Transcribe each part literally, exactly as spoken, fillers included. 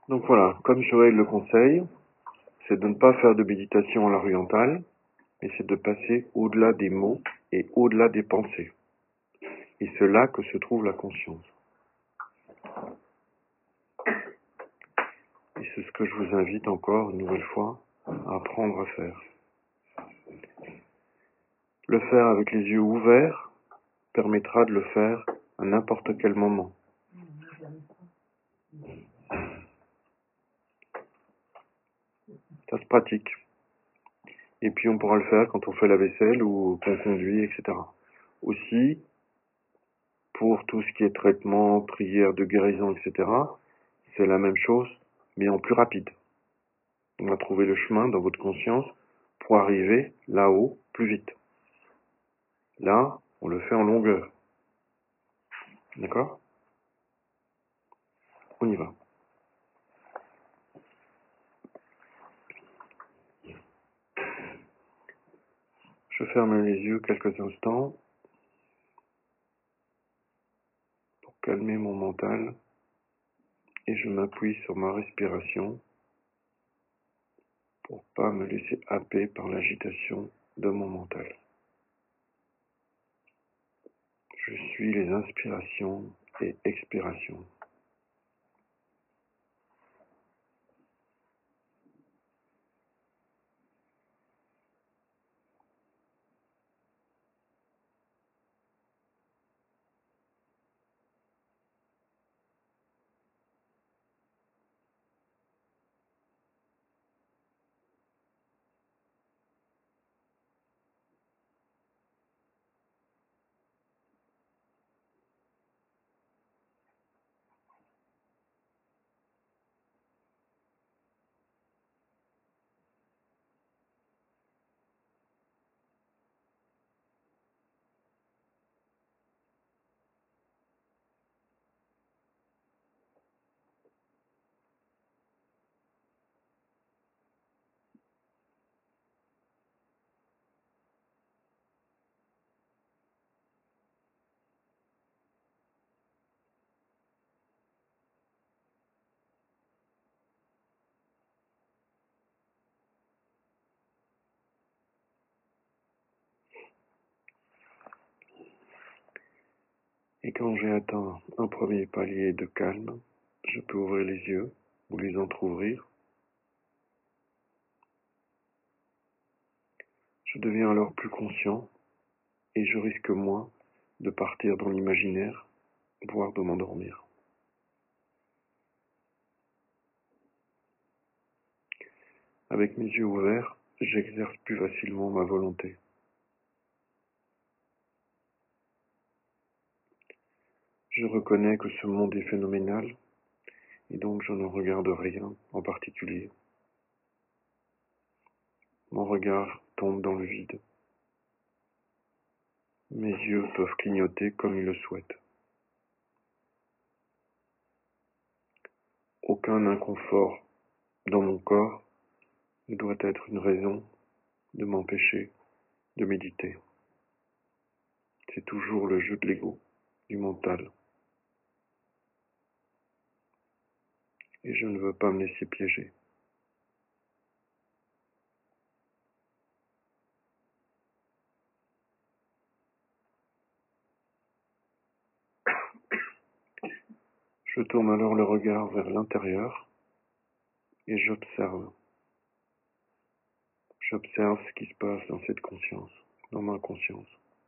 Donc voilà, comme Joël le conseille, c'est de ne pas faire de méditation à l'orientale, mais c'est de passer au-delà des mots et au-delà des pensées. Et c'est là que se trouve la conscience. Et c'est ce que je vous invite encore une nouvelle fois à apprendre à faire. Le faire avec les yeux ouverts permettra de le faire à n'importe quel moment. Ça se pratique. Et puis on pourra le faire quand on fait la vaisselle ou qu'on conduit, et cetera. Aussi, pour tout ce qui est traitement, prière de guérison, et cetera, c'est la même chose, mais en plus rapide. On va trouver le chemin dans votre conscience pour arriver là-haut plus vite. Là, on le fait en longueur. D'accord ? On y va. Je ferme les yeux quelques instants pour calmer mon mental et je m'appuie sur ma respiration pour pas me laisser happer par l'agitation de mon mental. Je suis les inspirations et expirations. Et quand j'ai atteint un premier palier de calme, je peux ouvrir les yeux ou les entr'ouvrir. Je deviens alors plus conscient et je risque moins de partir dans l'imaginaire, voire de m'endormir. Avec mes yeux ouverts, j'exerce plus facilement ma volonté. Je reconnais que ce monde est phénoménal et donc je ne regarde rien en particulier. Mon regard tombe dans le vide. Mes yeux peuvent clignoter comme ils le souhaitent. Aucun inconfort dans mon corps ne doit être une raison de m'empêcher de méditer. C'est toujours le jeu de l'ego, du mental. Et je ne veux pas me laisser piéger. Je tourne alors le regard vers l'intérieur et j'observe. J'observe ce qui se passe dans cette conscience, dans ma conscience.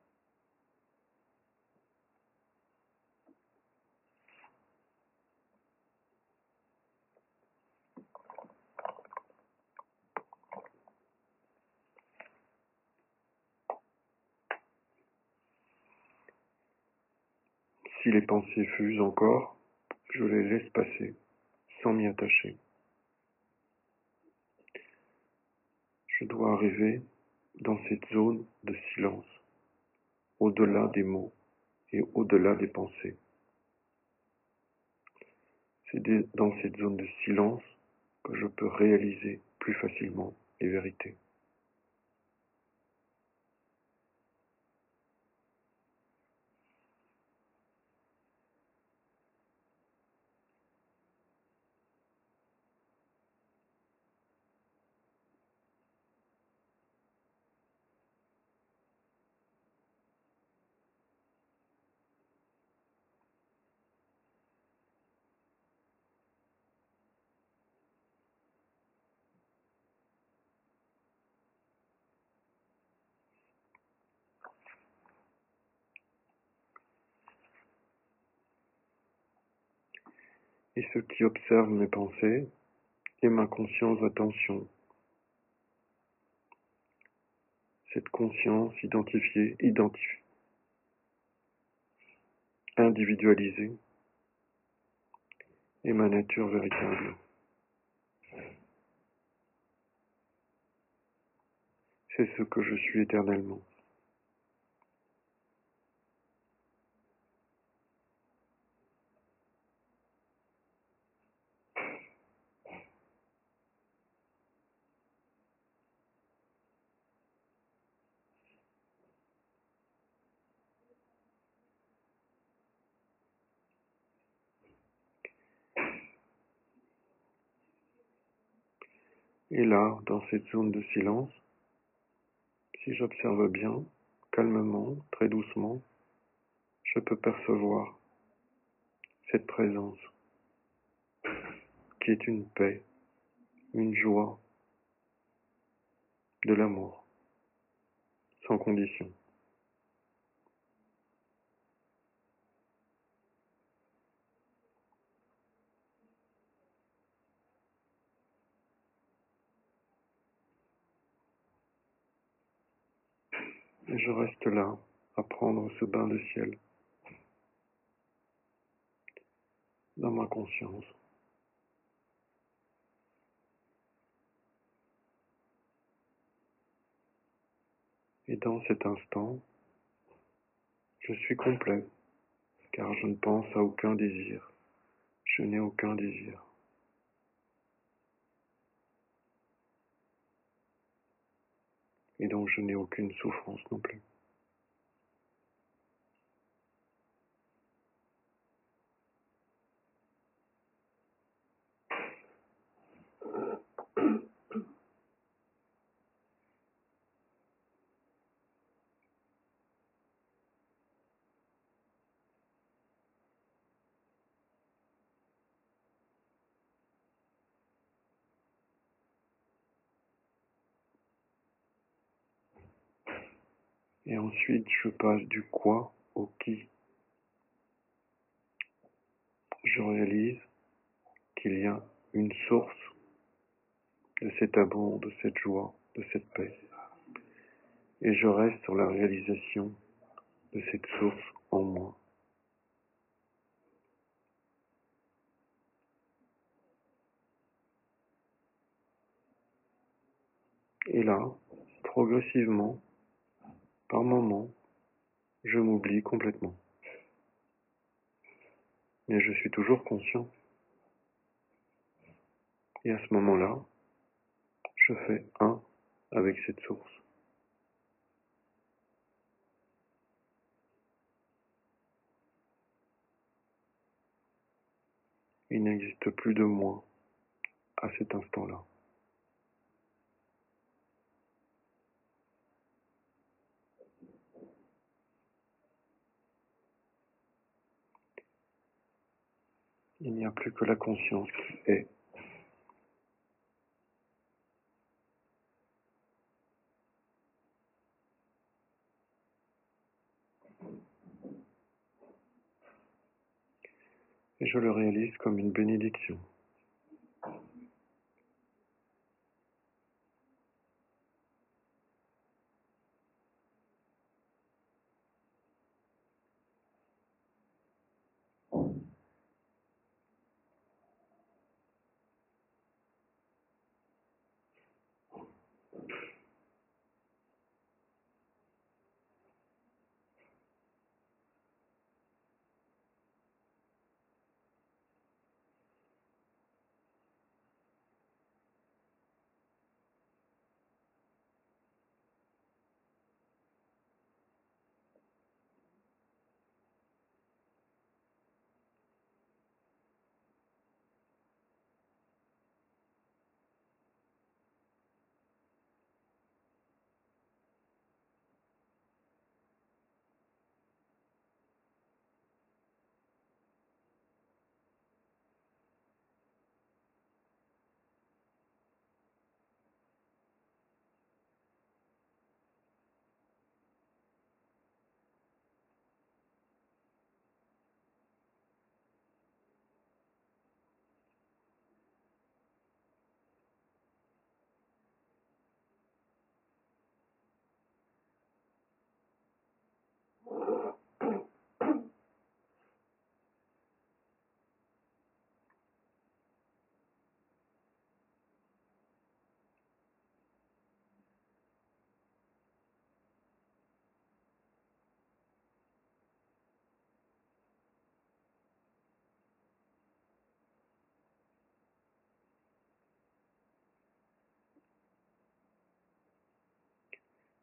Si les pensées fusent encore, je les laisse passer, sans m'y attacher. Je dois arriver dans cette zone de silence, au-delà des mots et au-delà des pensées. C'est dans cette zone de silence que je peux réaliser plus facilement les vérités. et ce qui observe mes pensées et ma conscience d'attention. Cette conscience identifiée, identifiée, individualisée est ma nature véritable. C'est ce que je suis éternellement. Et là, dans cette zone de silence, si j'observe bien, calmement, très doucement, je peux percevoir cette présence qui est une paix, une joie, de l'amour, sans condition. Et je reste là, à prendre ce bain de ciel dans ma conscience. Et dans cet instant, je suis complet, car je ne pense à aucun désir. Je n'ai aucun désir. Et donc je n'ai aucune souffrance non plus. Et ensuite, je passe du quoi au qui. Je réalise qu'il y a une source de cet amour, de cette joie, de cette paix. Et je reste sur la réalisation de cette source en moi. Et là, progressivement, par moments, je m'oublie complètement. Mais je suis toujours conscient. Et à ce moment-là, je fais un avec cette source. Il n'existe plus de moi à cet instant-là. Il n'y a plus que la conscience qui est. Et je le réalise comme une bénédiction.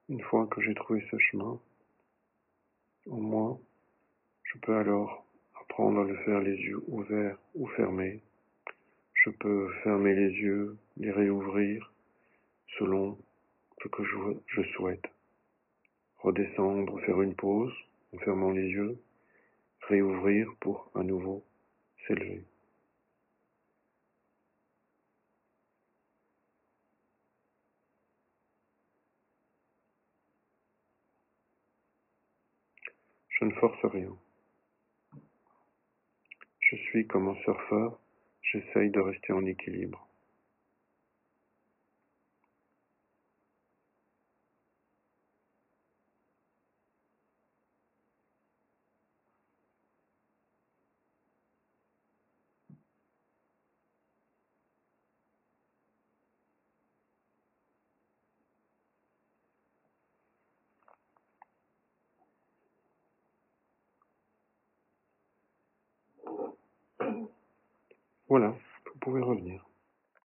Une fois que j'ai trouvé ce chemin, au moins, je peux alors apprendre à le faire les yeux ouverts ou fermés. Je peux fermer les yeux, les réouvrir selon ce que je, je souhaite. Redescendre, faire une pause en fermant les yeux, réouvrir pour à nouveau s'élever. Je ne force rien. Je suis comme un surfeur, j'essaye de rester en équilibre. Voilà, vous pouvez revenir.